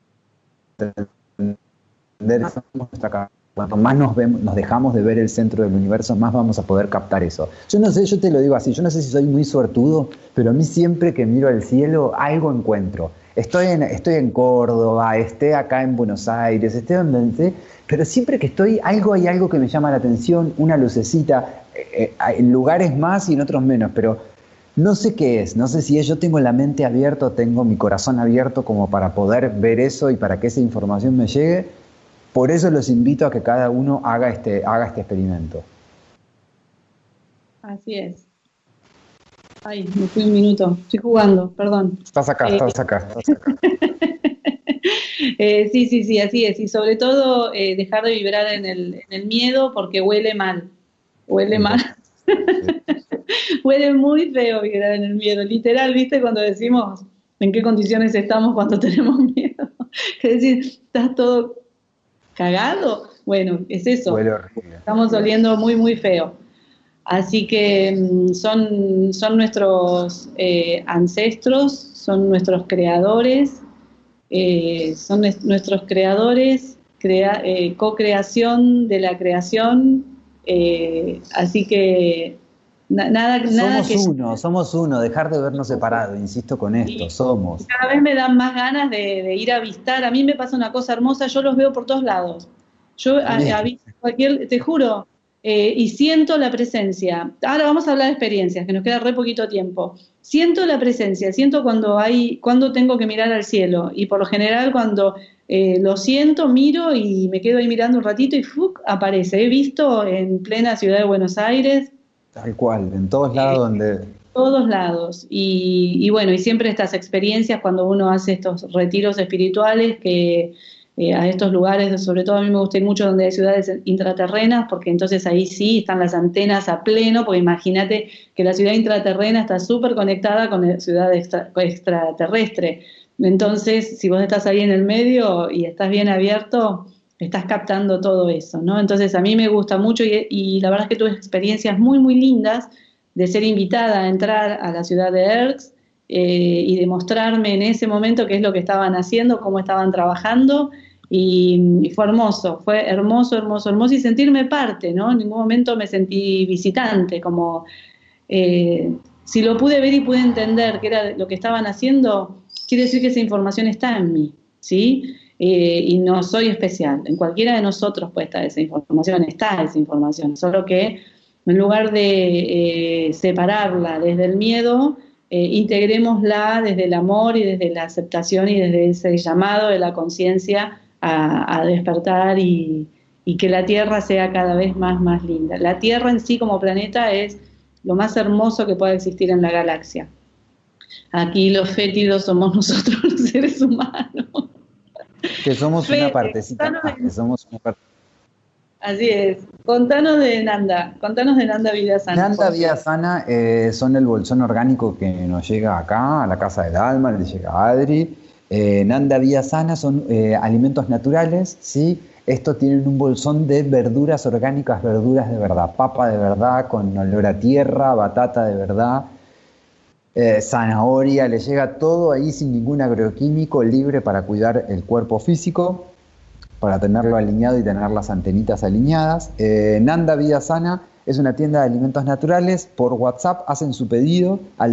nuestra cabeza. Cuanto más nos dejamos de ver el centro del universo, más vamos a poder captar eso. Yo no sé, yo te lo digo así, yo no sé si soy muy suertudo, pero a mí siempre que miro al cielo, algo encuentro. Estoy en Córdoba, esté acá en Buenos Aires, esté donde esté, pero siempre que estoy, hay algo que me llama la atención, una lucecita, en lugares más y en otros menos, pero no sé qué es, no sé si es, yo tengo la mente abierta, tengo mi corazón abierto como para poder ver eso y para que esa información me llegue. Por eso los invito a que cada uno haga este experimento. Así es. Ay, me fui un minuto. Estoy jugando, perdón. Estás acá. Sí, así es. Y sobre todo dejar de vibrar en el miedo, porque huele mal. Huele mal. Huele muy feo vibrar en el miedo. Literal, ¿viste? Cuando decimos en qué condiciones estamos cuando tenemos miedo. Es decir, estás todo cagado. Bueno, es eso. Huele horrible. Estamos oliendo muy, muy feo. Así que son nuestros ancestros, son nuestros creadores, co-creación de la creación, así que nada somos uno, dejar de vernos separados, insisto con esto, somos. Cada vez me dan más ganas de ir a avistar. A mí me pasa una cosa hermosa, yo los veo por todos lados. Yo aviso te juro. Y siento la presencia. Ahora vamos a hablar de experiencias, que nos queda re poquito tiempo. Siento la presencia, siento cuando tengo que mirar al cielo, y por lo general cuando lo siento, miro y me quedo ahí mirando un ratito y ¡fuc! Aparece. He visto en plena ciudad de Buenos Aires. Tal cual, en todos lados todos lados. Y bueno, y siempre estas experiencias cuando uno hace estos retiros espirituales que a estos lugares, sobre todo a mí me gusta ir mucho donde hay ciudades intraterrenas, porque entonces ahí sí están las antenas a pleno, porque imagínate que la ciudad intraterrena está súper conectada con la ciudad extraterrestre. Entonces, si vos estás ahí en el medio y estás bien abierto, estás captando todo eso, ¿no? Entonces a mí me gusta mucho y la verdad es que tuve experiencias muy, muy lindas de ser invitada a entrar a la ciudad de Erx y de mostrarme en ese momento qué es lo que estaban haciendo, cómo estaban trabajando. Y fue hermoso y sentirme parte, ¿no? En ningún momento me sentí visitante, como si lo pude ver y pude entender qué era lo que estaban haciendo, quiere decir que esa información está en mí, ¿sí? Y no soy especial, en cualquiera de nosotros puede estar esa información, solo que en lugar de separarla desde el miedo, integrémosla desde el amor y desde la aceptación y desde ese llamado de la conciencia a despertar y y que la Tierra sea cada vez más linda. La Tierra en sí como planeta es lo más hermoso que pueda existir en la galaxia. Aquí los fétidos somos nosotros los seres humanos. Que somos una partecita más, que somos una parte. Así es. Contanos de Nanda Vida Sana. Nanda Vida Sana son el bolsón orgánico que nos llega acá, a la Casa del Alma, le llega a Adri. Nanda Vida Sana son alimentos naturales, ¿sí? Estos tienen un bolsón de verduras orgánicas, verduras de verdad, papa de verdad, con olor a tierra, batata de verdad, zanahoria, le llega todo ahí sin ningún agroquímico, libre para cuidar el cuerpo físico, para tenerlo alineado y tener las antenitas alineadas. Nanda Vida Sana es una tienda de alimentos naturales. Por WhatsApp hacen su pedido al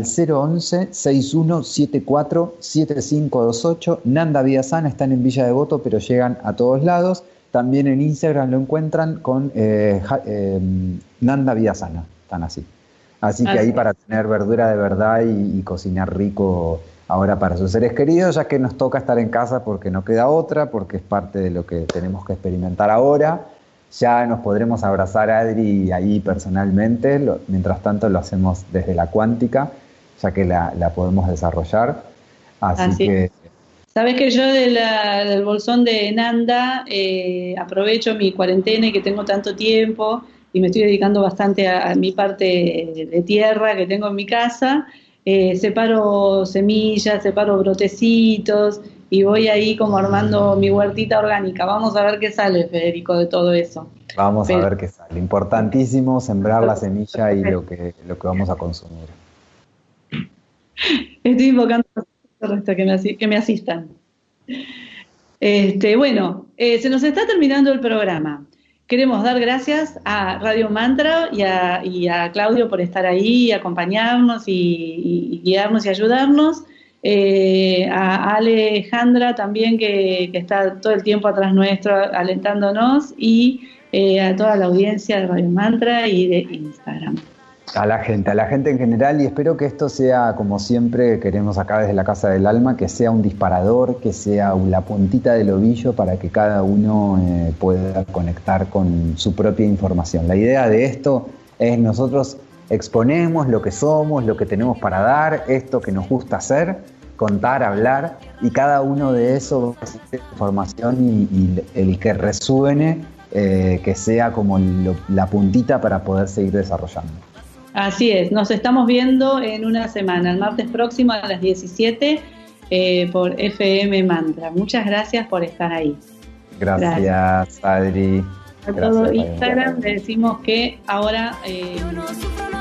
011-6174-7528. Nanda Vida Sana, están en Villa Devoto, pero llegan a todos lados. También en Instagram lo encuentran con Nanda Vida Sana, están así. Así que ahí para tener verdura de verdad y cocinar rico ahora para sus seres queridos, ya que nos toca estar en casa porque no queda otra, porque es parte de lo que tenemos que experimentar ahora. Ya nos podremos abrazar a Adri ahí personalmente, mientras tanto lo hacemos desde la cuántica, ya que la podemos desarrollar. Así que... Sabes que yo del bolsón de Nanda aprovecho mi cuarentena y que tengo tanto tiempo y me estoy dedicando bastante a mi parte de tierra que tengo en mi casa. Separo semillas, separo brotecitos y voy ahí como armando mi huertita orgánica. Vamos a ver qué sale, Federico, de todo eso. Vamos a ver qué sale. Importantísimo sembrar la semilla y lo que vamos a consumir. Estoy invocando que me asistan. Bueno, se nos está terminando el programa. Queremos dar gracias a Radio Mantra y a Claudio por estar ahí, acompañarnos y guiarnos y ayudarnos. A Alejandra también, que está todo el tiempo atrás nuestro alentándonos, y a toda la audiencia de Radio Mantra y de Instagram. A la gente en general, y espero que esto sea, como siempre queremos acá desde la Casa del Alma, que sea un disparador, que sea la puntita del ovillo para que cada uno pueda conectar con su propia información. La idea de esto es nosotros exponemos lo que somos, lo que tenemos para dar, esto que nos gusta hacer, contar, hablar, y cada uno de eso va a ser información y el que resuene, que sea como la puntita para poder seguir desarrollando. Así es, nos estamos viendo en una semana, el martes próximo a las 17 por FM Mantra. Muchas gracias por estar ahí. Gracias. Adri. A todo Instagram le decimos que ahora... Yo no sufro